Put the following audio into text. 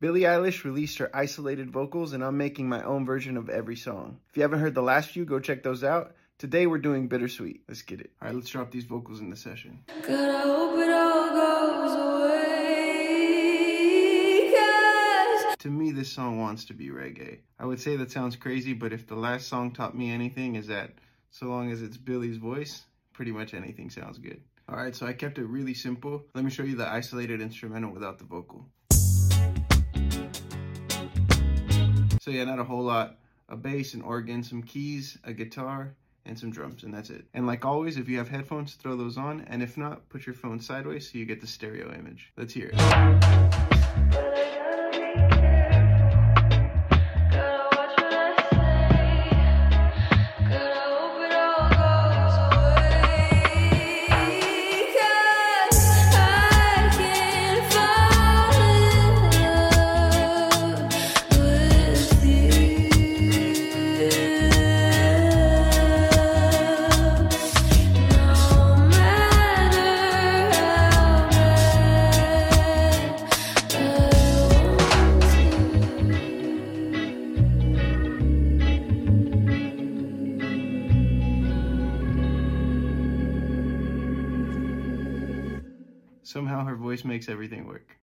Billie Eilish released her isolated vocals, and I'm making my own version of every song. If you haven't heard the last few, go check those out. Today we're doing Bittersweet. Let's get it. All right, let's drop these vocals in the session. God, I hope it all goes away, 'cause To me, this song wants to be reggae. I would say that sounds crazy, but if the last song taught me anything, is that so long as it's Billie's voice, pretty much anything sounds good. All right, so I kept it really simple. Let me show you the isolated instrumental without the vocal. So yeah, not a whole lot. A bass, an organ, some keys, a guitar, and some drums, and that's it. And like always, if you have headphones, throw those on, and if not, put your phone sideways so you get the stereo image. Let's hear it. Somehow her voice makes everything work.